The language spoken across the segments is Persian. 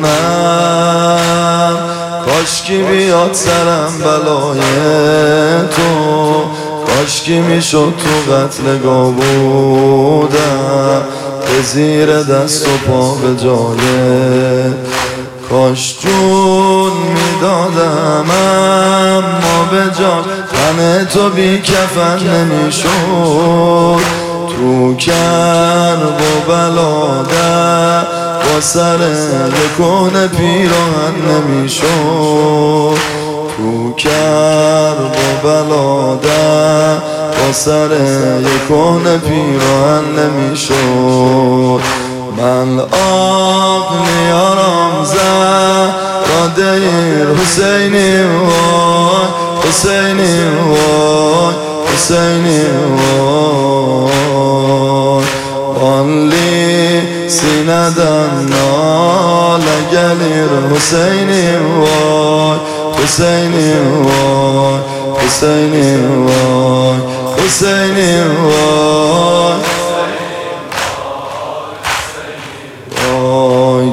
کاشکی بیاد سرم بلای تو، کاشکی میشد تو قتلگاه بودم به زیر دست و پا به جای، کاش جون میدادم اما به جان تن تو بی کفن نمیشد، تو کرب و بلاده با سر یکون پیراهن نمیشد، تو کرب و بلاده با سر یکون پیراهن نمیشد. من آق نیارم زراده حسینی وای، حسینی وای، حسینی وای، آنلی سیندن ناله گلیر حسینی وای، حسینی وای، حسینی وای، حسینی وای، وای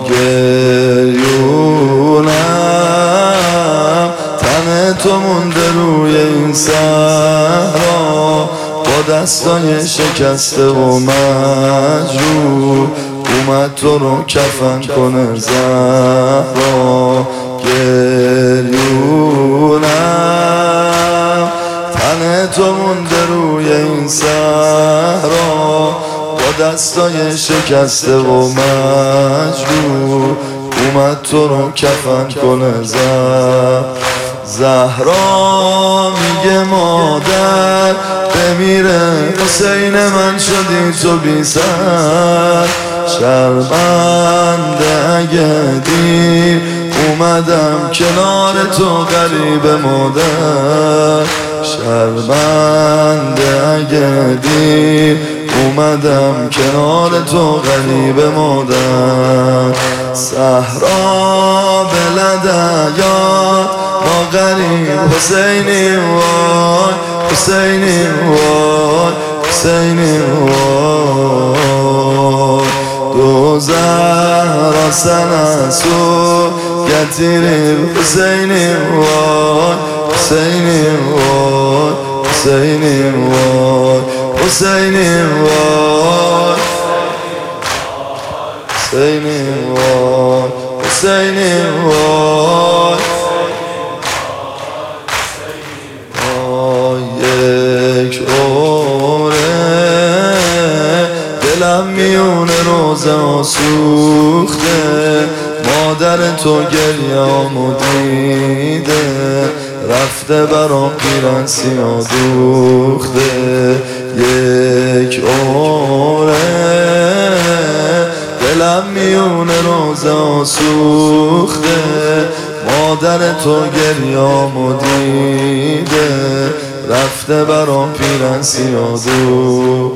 گریونم تن تو مونده روی این صحرا، با دستای شکسته و مجروح اومد تو رو کفن کنه زهرا، گریونم تن تو مونده روی این صحرا، با دستای شکسته و مجروح اومد تو رو کفن کنه زهرا میگه مادر بمیره حسین من شدی تو بی سر، شرمنده اگه دیر اومدم کنار تو غریب مادر، شرمنده اگه دیر اومدم کنار تو غریب مادر، صحرا بلدیات ما غریب حسینی وای، حسینی وای، حسینی وای، دو زهرا سنسو گتیری حسینی وای، حسینی وای، حسینی وای، حسینی وای، حسینی وای، حسینی وای، یک عمره دلم میونه روزه ها سوخته، مادر تو گریه‌امو دیده رفته برام پیرن سیاه دوخته، یک عمره دلم میونه روزه ها سوخته، مادر تو گریه‌امو دیده رفته برام پیرن سیاه دوخته،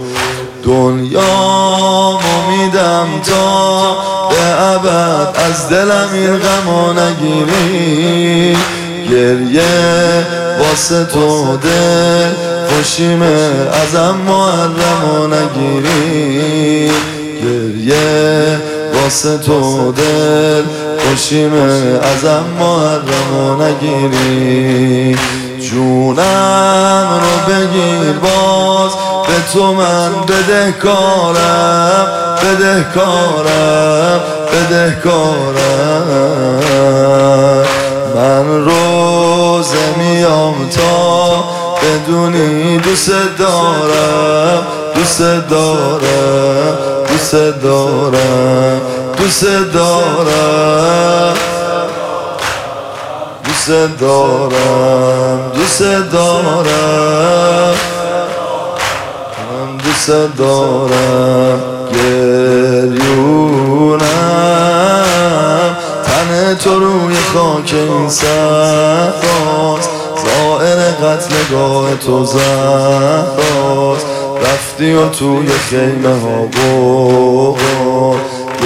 دنیامو میدم تا به ابد از دلم این غمو نگیری، گریه واسه تو دل خوشیمه ازم محرمو نگیری، گریه واسه تو دل خوشیمه ازم محرمو نگیری، جونم رو بگیر باز به تو من بدهکارم، بدهکارم، بدهکارم، من روزه میام تا بدونی دوست دارم، دوست دارم، دوست دارم، دوست دارم، دوست دارم، دوست دارم، من دوست دارم، گریونم تن تو روی خاک این صحراست، زائر قتلگاه تو زهراست، رفتی و توی خیمه ها بود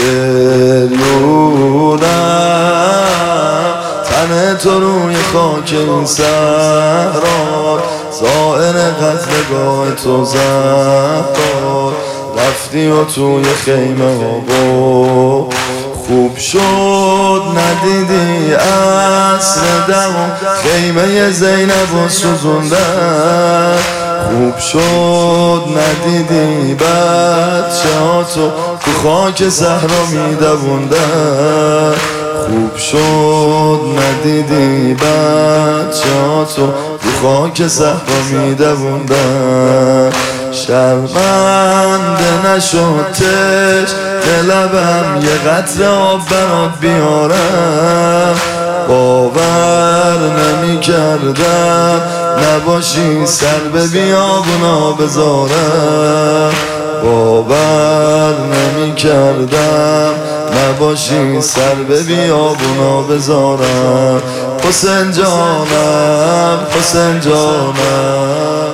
گریونم تن تو روی خاک این صحرا، زائر قتلگاه تو زهراست، رفتی و توی خیمه ها بود خوب شد ندیدی عصر دهم خیمه زینب و سوزوندن، خوب شد ندیدی بچه ها تو خاک صحرا میدووندن، خوب شد ندیدی بچه ها تو خاک صحرا میدووندن. شرمنده نشد تشنه لبم یه قطره آب برات بیارم، باور نمی کردم نباشی سر به بیابونا بذارم، باور نمی کردم نباشی سر به بیابونا بذارم. حسین جانم حسین جانم